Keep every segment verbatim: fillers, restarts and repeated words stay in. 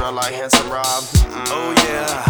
I like handsome Rob. Mm. Oh yeah.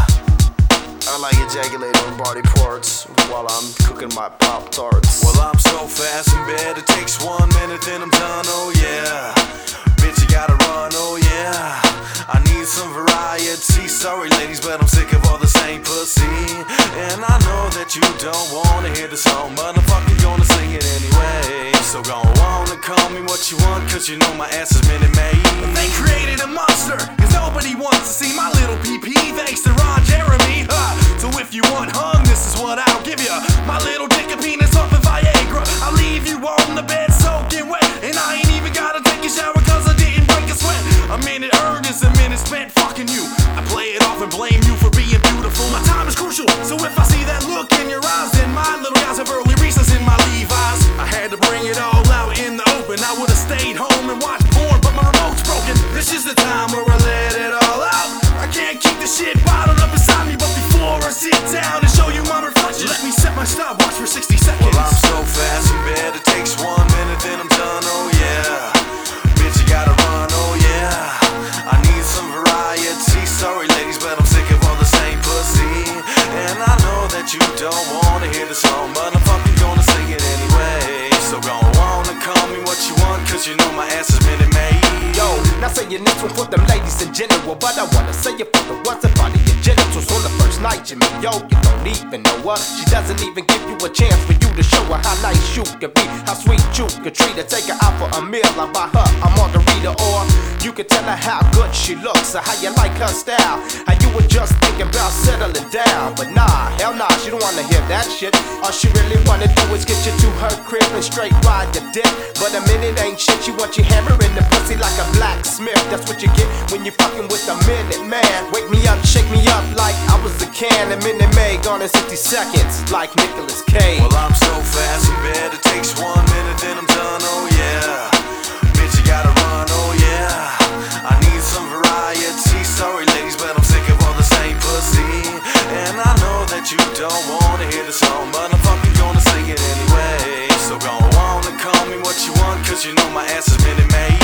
I like ejaculating on body parts while I'm cooking my Pop-Tarts. Well, I'm so fast in bed, it takes one minute, then I'm done, oh yeah. Bitch, you gotta run, oh yeah. I need some variety, sorry ladies, but I'm sick of all the same pussy. And I know that you don't wanna hear the song, but I'm fucking gonna sing it anyway. So go on and call me what you want, cause you know my ass is Minute Maid. They created a monster, cause nobody wants to see my little pee-pee, thanks to Ron Jeremy, huh? So if you want hung, this is what I'll give ya. My little dick and penis off of Viagra. I'll leave you on the bed soaking wet, and I ain't even gotta take a shower cause I didn't break a sweat. A minute earned is a minute spent fucking you. I play it off and blame you for being beautiful. My time is crucial, so if I see that look in your eyes, then my little guys have early recess in my Levi's. I had to bring it all out in the open. I would've stayed home and watched porn, but my remote's broken. This is the time where I let it all out. I can't keep the shit bottled up inside me, but before I sit down and show you my reflection, let me set my stopwatch for sixty seconds. Well, I'm so fast in bed, it takes one minute, then I'm done, oh yeah. Bitch, you gotta run, oh yeah. I need some variety, sorry ladies, but I'm sick of all the same pussy. And I know that you don't wanna hear the song, but I'm fucking gonna sing it anyway. So go on and call me what you want, cause you know my ass is Minute Maid. Yo, not saying this one for them ladies in general, but I wanna say it for the ones that body your genitals. On the first night you meet, yo, you don't even know her. She doesn't even give you a chance for you to show her how nice you could be, how sweet you could treat her. Take her out for a meal, I buy her a margarita, or you could tell her how good she looks, or how you like her style, how you were just thinking about settling down. But nah, hell nah, she don't wanna hear that shit. All she really wanna do is get you to her crib and straight ride your dick. But a minute ain't shit, she wants you hammering the pussy like a blacksmith. That's what you get when you fucking with a Minute Man. Wake me up, shake me up like I was a can. A Minute Maid gone in sixty seconds like Nicolas Cage. Well, I'm so fast in bed, it takes one minute, then I'm done, oh yeah. Bitch, you gotta run, oh yeah. I need some variety, sorry ladies, but I'm sick of all the same pussy. And I know that you don't wanna hear the song, but I'm fucking gonna sing it anyway. So go on and call me what you want, cause you know my ass is Minute Maid.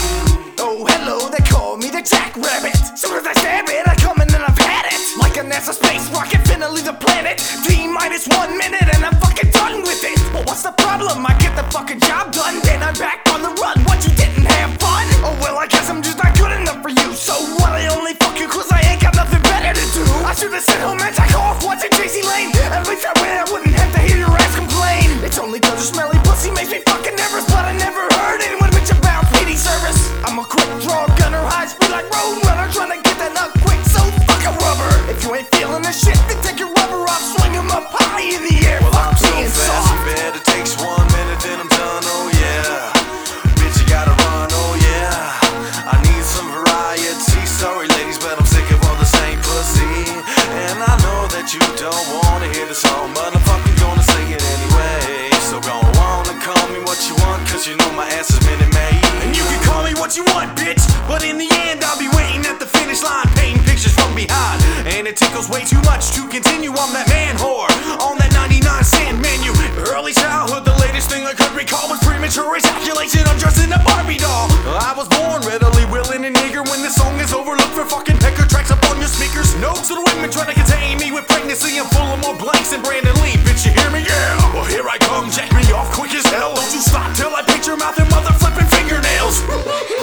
Oh, hello, they call me the Jackrabbit. Soon as I stab it, I come in and I've had it. Like a NASA space rocket finna leave the planet. T minus one minute and I'm fucking done with it. But what's the problem? I get the fucking job done, then I'm back on the run. What, you didn't have fun? Oh well, I guess I'm just not good enough for you. So what, I only fuck you cause I ain't got nothing better to do. I should've sent home and take off watching J C Lane. At least that way I wouldn't have to hear your ass complain. It's only cause your smelly pussy makes me fucking nervous, but I never heard anyone bitch about P D service. I'm a quick draw gunner, high speed like road runner, trying to get that nut quick, so fuck a rubber. If you ain't feeling this shit, then take your rubber off, swing 'em up high in the air. Well, fuck I'm so being fast soft. in bed, it takes one minute, then I'm done, oh yeah. Bitch, you gotta run, oh yeah. I need some variety, sorry ladies, but I'm sick of all the same pussy. And I know that you don't wanna hear the song, but I'm fucking gonna sing it anyway. So go on and call me what you want, cause you know my ass is Minute Maid. And you can call me what you want, bitch, but in the end I'll be waiting at the finish line, painting pictures from behind. And it tickles way too much to continue. I'm that man whore on that ninety-nine cent menu. Early childhood, the latest thing I could recall was premature ejaculation, undressing a Barbie doll. I was born readily willing and eager. When the song is over, look for fucking pecker tracks up on your speakers. Notes to the women trying to contain me with pregnancy. I'm full of more blanks than Brandon Lee. Bitch, you hear me? Yeah. Well, here I come, jack me off quick as hell. Don't you stop till I pinch your mouth and mother flipping fingernails. Put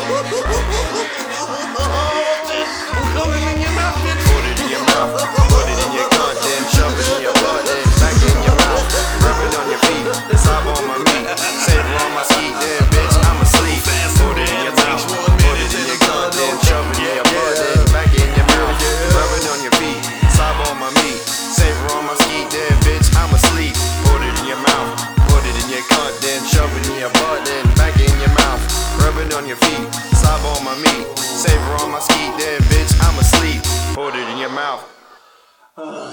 it in your mouth, put it in your cunt, then shove it in your butt, then back in your mouth. Rub it on your feet, sob on my meat, savor on my skeet, then bitch, I'm asleep. Put it in your mouth, put it in your cunt, then shove it in your butt, then back in your mouth. Rub it on your feet, sob on my meat, savor on my skeet, then bitch, I'm asleep. Put it in your mouth, put it in your cunt, then shove it in your butt, then back in your mouth. Rub it on your feet, sob on my meat, savor on my skeet, then bitch, I'm asleep. Put it in your mouth.